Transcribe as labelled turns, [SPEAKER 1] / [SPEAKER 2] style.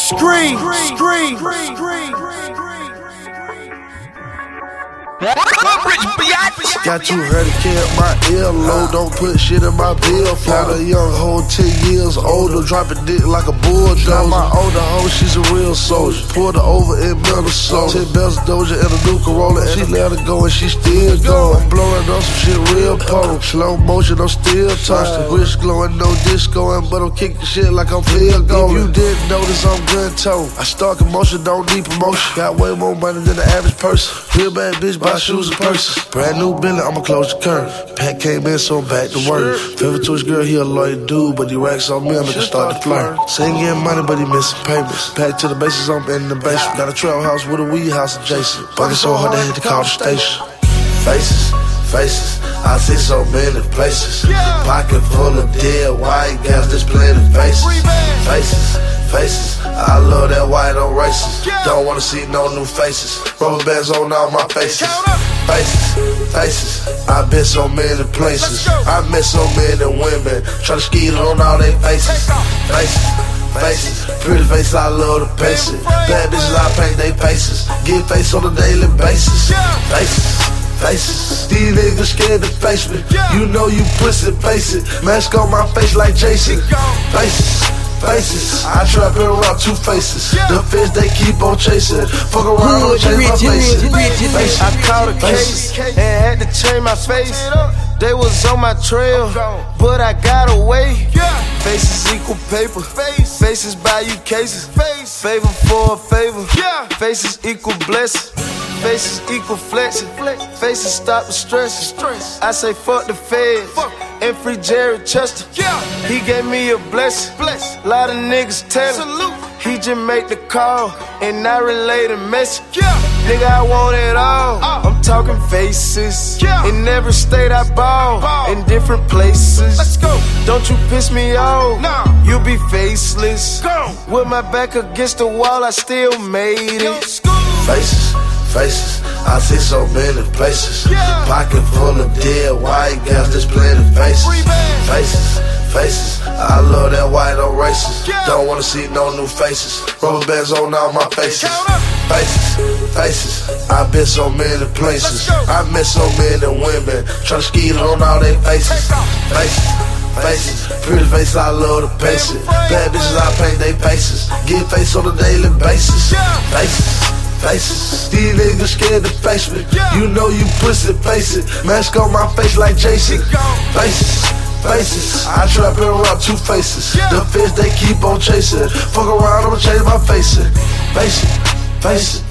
[SPEAKER 1] Scream.
[SPEAKER 2] Got 200K at my earlobe, don't put shit in my bill. Got a young hoe 10 years older, dropping dick like a bulldozer. Now my older hoe, she's a real soldier. Pulled her over in Minnesota. 10 bells Doja and a new Corolla, and she let her go and she still going. I'm blowing on some shit real potent. Slow motion, I'm still toasting. Wrist glowing, no discoing, but I'm kicking shit like I'm field goal. If you didn't notice, I'm good tone. I start commotion, don't need promotion. Got way more money than the average person. Real bad bitch, buy shoes and purses. Brand new Billy, I'ma close the curtain. Pat came in, so I'm back to work. Favorite to his girl, he a loyal dude, but he racks on me, I'm gonna start to flirt. Say he getting money, but he missing payments. Pack to the bases, I'm in the basement. Got a trail house with a weed house adjacent. Fucking so hard they had to call the station. Faces, I see so many places. Pocket full of dead white guys displaying the faces. Faces, I love that white on races. Don't wanna see no new faces. Rubber bands on all my faces. Faces, I've been so many places. I met so many women. Try to skeet on all their faces. Faces, pretty face, I love to pace it. Bad bitches, I paint they faces. Get face on a daily basis. Faces, these niggas scared to face me. You know you pussy, face it. Mask on my face like Jason. Faces, I trap and rock two faces. The fish they keep on chasing. Fuck around and change my face.
[SPEAKER 1] I caught a case and had to change my face. They was on my trail, but I got away. Faces equal paper. Faces buy you cases. Favor for a favor. Faces equal blessing. Faces equal flexing. Faces stop the stress. I say fuck the feds and free Jared Chester. He gave me a blessing. Lot of niggas tellin'. He just make the call and I relay the message. Nigga, I want it all. I'm talking faces. In every state I ball, in different places. Let's go. Don't you piss me off. You be faceless. With my back against the wall, I still made it.
[SPEAKER 2] Faces, I see so many places. Pocket full of dead white guys displaying the faces. Faces, I love that white on races. Don't wanna see no new faces. Rubber bands on all my faces. Faces, I've been so many places. I met so many women. Try to skeet on all their faces. Faces, pretty face, I love to pace it. Bad bitches, I paint they faces. Get face on a daily basis. Faces, these niggas scared to face me. You know you pussy, face it. Mask on my face like Jason. Faces, I trap and rock two faces. The fish they keep on chasing. Fuck around, I'ma change my face. Face it.